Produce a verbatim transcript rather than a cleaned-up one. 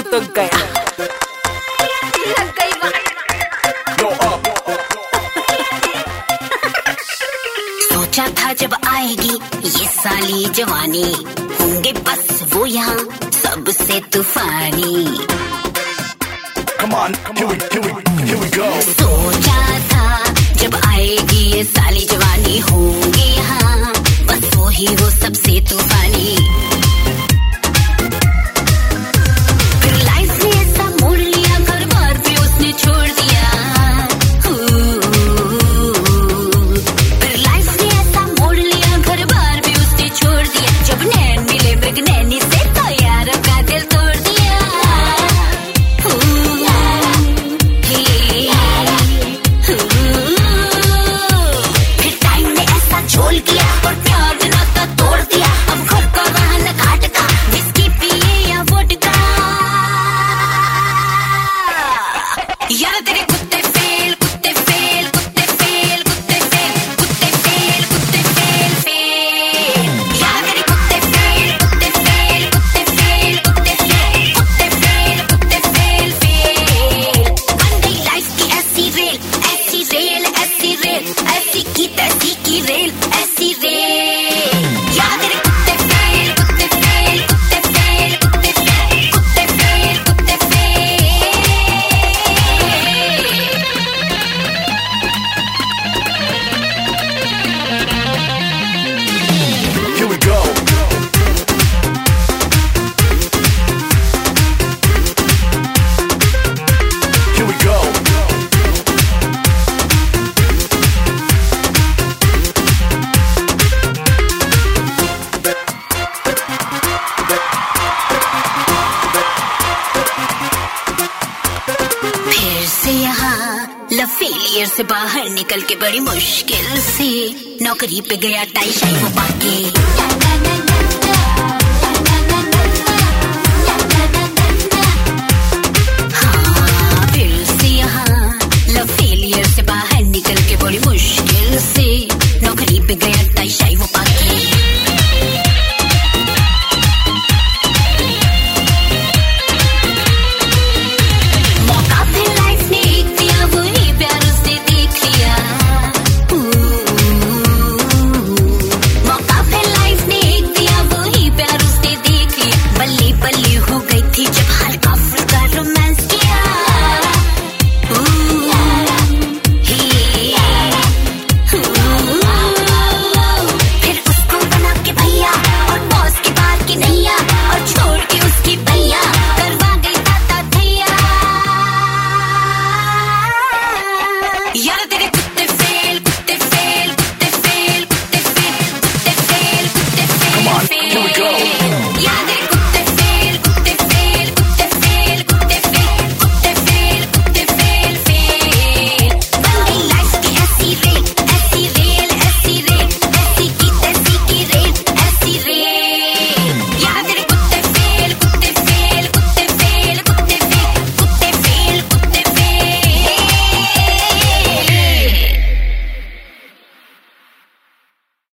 तो गया लग गई सोचा था जब आएगी ये साली जवानी, होंगे बस वो यहाँ सबसे तूफानी। Come on, here we, here we, here we go. सोचा था जब आएगी ये साली जवानी, होंगे यहाँ बस वो ही वो सबसे तूफानी। फिर लाइफ ने ऐसा मोड़ लिया, घर बार पे उसने छोड़ दिया। फिर लाइफ ने ऐसा मोड़ लिया, घर बार पे उसने छोड़ दिया। जब नैन मिले मृग नैनी से तो यार का दिल तोड़ दिया। फिर टाइम ने ऐसा झोल किया और प्यार ने नाता तोड़ दिया। अब घर का रहन घाट का, विस्की पिए या वोडका। यार तेरे कुत्ते फेल, कुत्ते फेल, कुत्ते फेल, कुत्ते फेल, कुत्ते फेल, कुत्ते फेल, फेल। यार तेरे कुत्ते फेल, कुत्ते फेल, कुत्ते फेल, कुत्ते फेल, कुत्ते फेल, कुत्ते फेल, फेल। बन गई लाइफ की ऐसी रेल, ऐसी रेल, ऐसी रेल, ऐसी की तैसी की रेल, ऐसी रेल। यार तेरे कुत्ते फेल, कुत्ते फेल, कुत्ते फेल, कुत्ते फेल, कुत्ते फेल, कुत्ते fail. Here we go. Here we go. फिर से यहाँ लव फेलियर से बाहर निकल के बड़ी मुश्किल से नौकरी पे गया टाई शाई वो पाके।